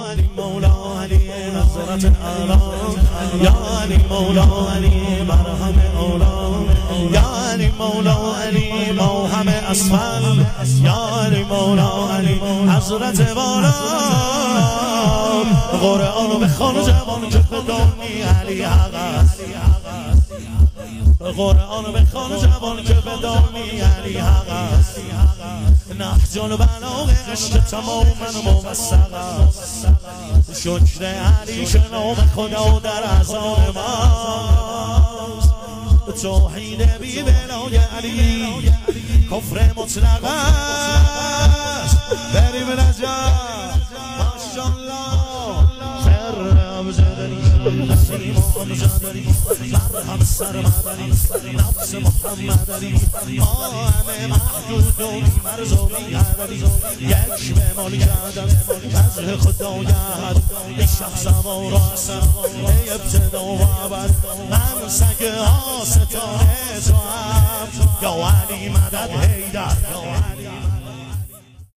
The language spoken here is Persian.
علی مولا علی نظرت العالم یا علی مولا علی مرهم اولا یا علی مولا علی ما همه اسفل یا علی مولا علی حضرت والا قرآن بخوان جوان که بدانی علی حق است قرآن بخوان جوان که بدانی علی حق است نهج البلاغه عشق تمام موثق است شکر علی که نام خدا در اذان ماست توحید بی بلای علی کفر مطلق است بریم نجات ماشاءالله فرم زدنی نسیم امجدنی مرهم سرمدنی نفس محمد علی ما همه محدود و مرز و بیهدنی یک به مال کردن وجه خدایت ای شخص و راسم ای ابتدا و عبد من سگ آستانه تو هم یا علی مدد حیدر یا علی